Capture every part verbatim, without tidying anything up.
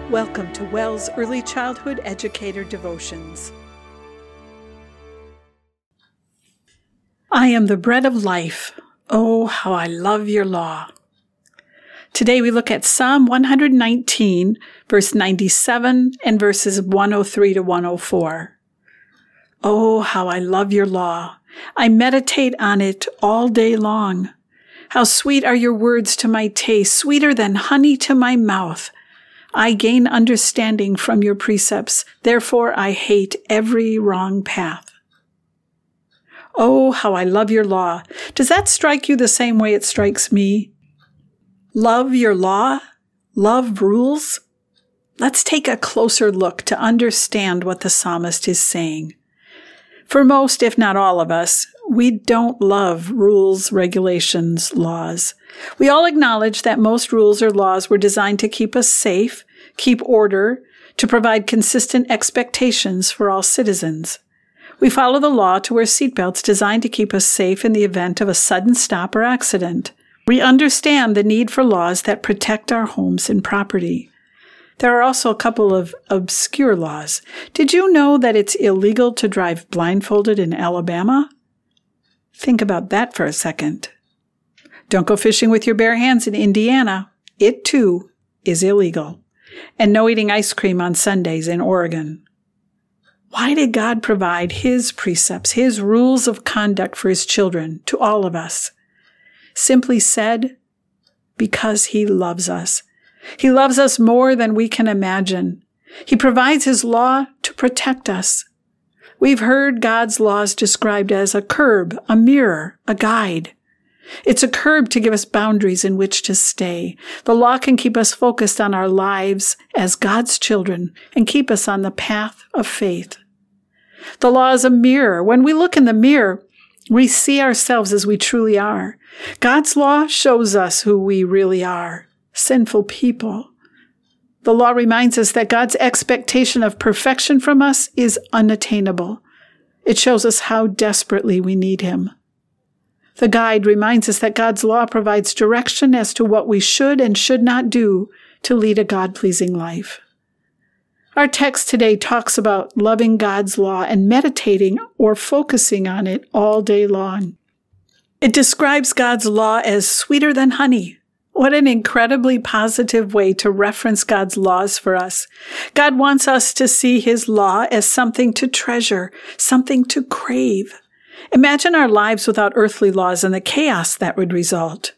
Welcome to WELS Early Childhood Educator Devotions. I am the bread of life. Oh, how I love your law. Today we look at Psalm one hundred nineteen, verse ninety-seven, and verses one oh three to one oh four. Oh, how I love your law. I meditate on it all day long. How sweet are your words to my taste, sweeter than honey to my mouth. I gain understanding from your precepts, therefore I hate every wrong path. Oh, how I love your law. Does that strike you the same way it strikes me? Love your law? Love rules? Let's take a closer look to understand what the psalmist is saying. For most, if not all of us, we don't love rules, regulations, laws. We all acknowledge that most rules or laws were designed to keep us safe, keep order, to provide consistent expectations for all citizens. We follow the law to wear seatbelts designed to keep us safe in the event of a sudden stop or accident. We understand the need for laws that protect our homes and property. There are also a couple of obscure laws. Did you know that it's illegal to drive blindfolded in Alabama? Think about that for a second. Don't go fishing with your bare hands in Indiana. It, too, is illegal. And no eating ice cream on Sundays in Oregon. Why did God provide His precepts, His rules of conduct for His children, to all of us? Simply said, because He loves us. He loves us more than we can imagine. He provides His law to protect us. We've heard God's laws described as a curb, a mirror, a guide. It's a curb to give us boundaries in which to stay. The law can keep us focused on our lives as God's children and keep us on the path of faith. The law is a mirror. When we look in the mirror, we see ourselves as we truly are. God's law shows us who we really are, sinful people. The law reminds us that God's expectation of perfection from us is unattainable. It shows us how desperately we need Him. The guide reminds us that God's law provides direction as to what we should and should not do to lead a God-pleasing life. Our text today talks about loving God's law and meditating or focusing on it all day long. It describes God's law as sweeter than honey. What an incredibly positive way to reference God's laws for us. God wants us to see His law as something to treasure, something to crave. Imagine our lives without earthly laws and the chaos that would result.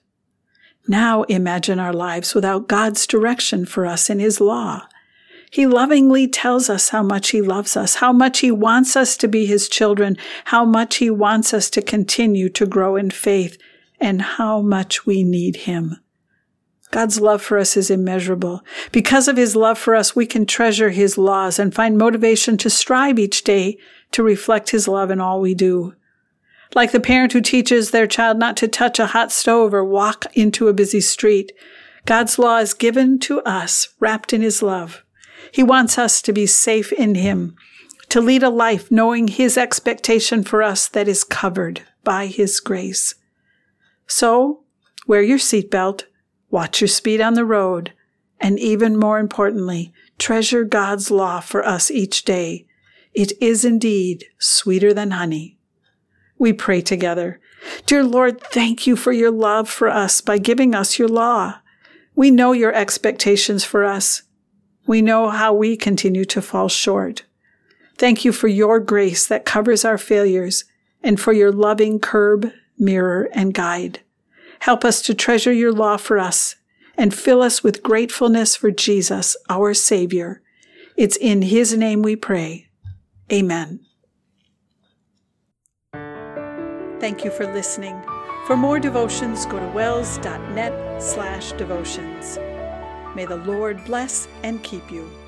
Now imagine our lives without God's direction for us in His law. He lovingly tells us how much He loves us, how much He wants us to be His children, how much He wants us to continue to grow in faith, and how much we need Him. God's love for us is immeasurable. Because of His love for us, we can treasure His laws and find motivation to strive each day to reflect His love in all we do. Like the parent who teaches their child not to touch a hot stove or walk into a busy street, God's law is given to us, wrapped in His love. He wants us to be safe in Him, to lead a life knowing His expectation for us that is covered by His grace. So, wear your seatbelt, watch your speed on the road, and even more importantly, treasure God's law for us each day. It is indeed sweeter than honey. We pray together. Dear Lord, thank You for Your love for us by giving us Your law. We know Your expectations for us. We know how we continue to fall short. Thank You for Your grace that covers our failures and for Your loving curb, mirror, and guide. Help us to treasure Your law for us and fill us with gratefulness for Jesus, our Savior. It's in His name we pray. Amen. Thank you for listening. For more devotions, go to wels.net slash devotions. May the Lord bless and keep you.